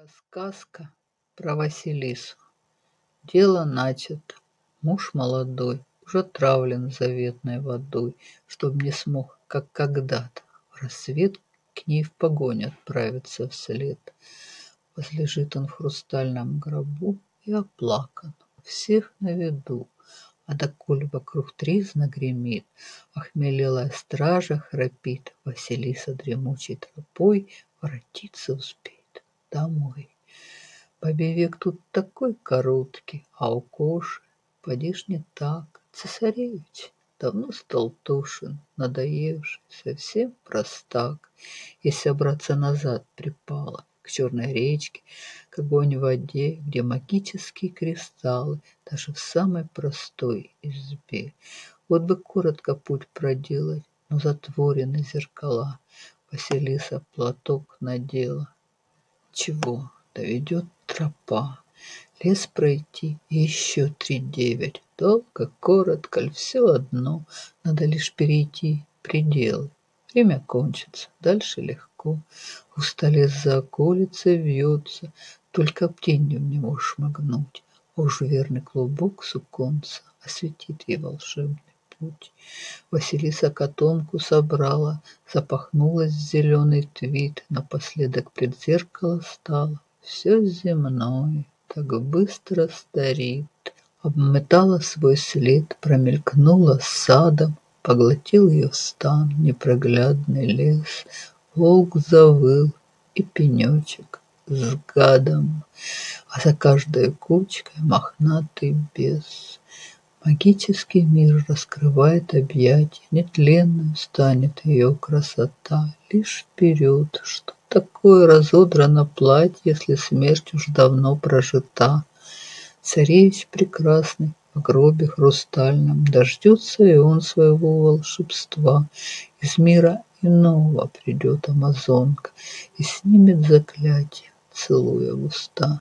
Сказка про Василису. Дело начато. Муж молодой, уж отравлен заветной водой, чтоб не смог, как когда-то, в рассвет к ней в погоню отправиться вслед. Возлежит он в хрустальном гробу и оплакан, у всех на виду. А доколь вокруг тризна гремит, охмелелая стража храпит, Василиса дремучей тропой воротиться успеет домой. Бабий век тут такой короткий, а у Коши, поди ж не так. Цесаревич давно стал тошен, надоевший, совсем простак. И собраться назад припало к черной речке, к огонь в воде, где магические кристаллы, даже в самой простой избе. Вот бы коротко путь проделать, но затворены зеркала. Василиса платок надела. Чего? Доведет тропа. Лес пройти и еще 3-9. Долго, коротко ль, все одно. Надо лишь перейти пределы. Время кончится, дальше легко. Густо лес за околицей вьется, только в тень в него шмыгнуть. А уж верный клубок суконца осветит ей волшебный путь. Василиса котомку собрала, запахнулась в зеленый твит, напоследок пред зеркало стала. Все земное так быстро старит. Обметала свой след, промелькнула садом, поглотил ее стан, непроглядный лес. Волк завыл, и пенечек с гадом, а за каждой кучкой мохнатый бес. Магический мир раскрывает объятия, нетленным станет ее красота. Лишь вперед, что такое разодрано платье, если смерть уж давно прожита. Царевич прекрасный в гробе хрустальном, дождется и он своего волшебства. Из мира иного придет амазонка и снимет заклятие, целуя в уста.